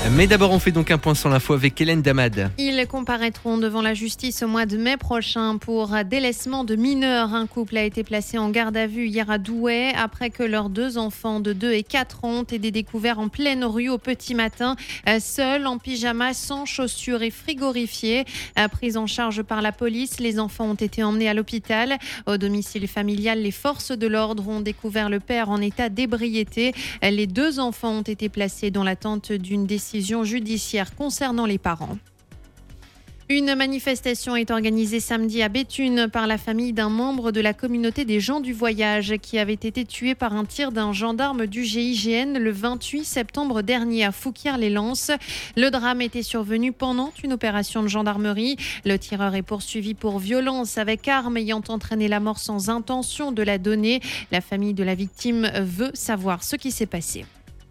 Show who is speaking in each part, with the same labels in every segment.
Speaker 1: Mais d'abord, on fait donc un point sur l'info avec Hélène Damad.
Speaker 2: Ils comparaîtront devant la justice au mois de mai prochain pour délaissement de mineurs. Un couple a été placé en garde à vue hier à Douai après que leurs 2 enfants de 2 et 4 ans ont été découverts en pleine rue au petit matin, seuls en pyjama, sans chaussures et frigorifiés. Pris en charge par la police, les enfants ont été emmenés à l'hôpital. Au domicile familial, les forces de l'ordre ont découvert le père en état d'ébriété. Les 2 enfants ont été placés dans l'attente d'une décision judiciaire concernant les parents. Une manifestation est organisée samedi à Béthune par la famille d'un membre de la communauté des gens du voyage qui avait été tué par un tir d'un gendarme du GIGN le 28 septembre dernier à Fouquier-les-Lances. Le drame était survenu pendant une opération de gendarmerie. Le tireur est poursuivi pour violence avec arme ayant entraîné la mort sans intention de la donner. La famille de la victime veut savoir ce qui s'est passé.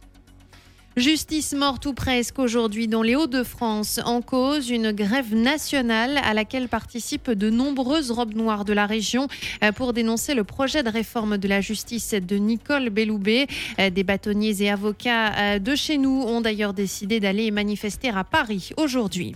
Speaker 2: Justice morte ou presque aujourd'hui dans les Hauts-de-France. En cause, une grève nationale à laquelle participent de nombreuses robes noires de la région pour dénoncer le projet de réforme de la justice de Nicole Belloubet. Des bâtonniers et avocats de chez nous ont d'ailleurs décidé d'aller manifester à Paris aujourd'hui.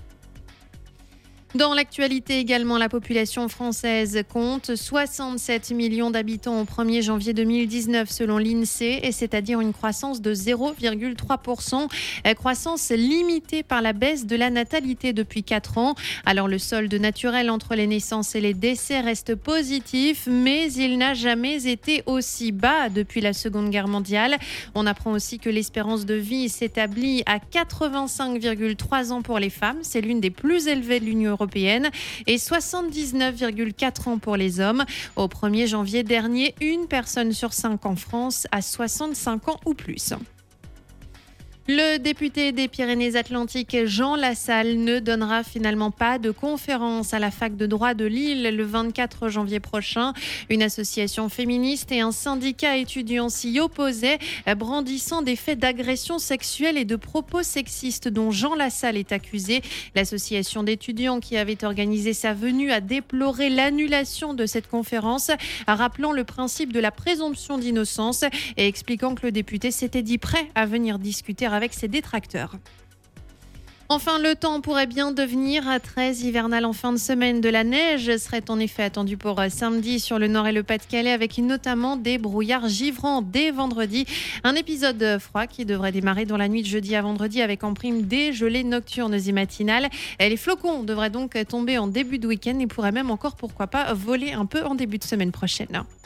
Speaker 2: Dans l'actualité également, la population française compte 67 millions d'habitants au 1er janvier 2019 selon l'INSEE, et c'est-à-dire une croissance de 0,3%, croissance limitée par la baisse de la natalité depuis 4 ans. Alors le solde naturel entre les naissances et les décès reste positif, mais il n'a jamais été aussi bas depuis la Seconde Guerre mondiale. On apprend aussi que l'espérance de vie s'établit à 85,3 ans pour les femmes, c'est l'une des plus élevées de l'Union européenne, et 79,4 ans pour les hommes. Au 1er janvier dernier, 1 personne sur 5 en France a 65 ans ou plus. Le député des Pyrénées-Atlantiques, Jean Lassalle, ne donnera finalement pas de conférence à la fac de droit de Lille le 24 janvier prochain. Une association féministe et un syndicat étudiant s'y opposaient, brandissant des faits d'agression sexuelle et de propos sexistes dont Jean Lassalle est accusé. L'association d'étudiants qui avait organisé sa venue a déploré l'annulation de cette conférence, rappelant le principe de la présomption d'innocence et expliquant que le député s'était dit prêt à venir discuter avec ses détracteurs. Enfin, le temps pourrait bien devenir très hivernal en fin de semaine. De la neige serait en effet attendue pour samedi sur le Nord et le Pas-de-Calais, avec notamment des brouillards givrants dès vendredi. Un épisode froid qui devrait démarrer dans la nuit de jeudi à vendredi avec en prime des gelées nocturnes et matinales. Les flocons devraient donc tomber en début de week-end et pourraient même encore, pourquoi pas, voler un peu en début de semaine prochaine.